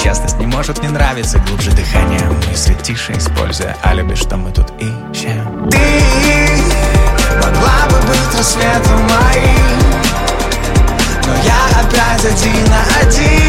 Честность не может не нравиться, глубже дыхание, мысли тише, используя алиби, что мы тут ищем. Ты могла бы быть рассветом моим, но я опять один на один.